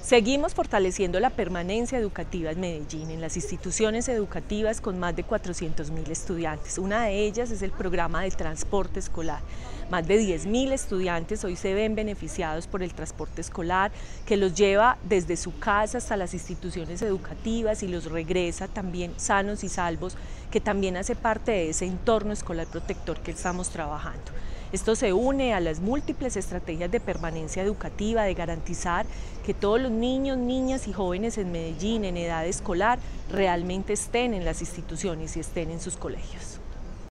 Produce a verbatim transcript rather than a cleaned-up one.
Seguimos fortaleciendo la permanencia educativa en Medellín, en las instituciones educativas con más de cuatrocientos mil estudiantes. Una de ellas es el programa de transporte escolar. Más de diez mil estudiantes hoy se ven beneficiados por el transporte escolar, que los lleva desde su casa hasta las instituciones educativas y los regresa también sanos y salvos, que también hace parte de ese entorno escolar protector que estamos trabajando. Esto se une a las múltiples estrategias de permanencia educativa, de garantizar que todos los niños, niñas y jóvenes en Medellín en edad escolar realmente estén en las instituciones y estén en sus colegios.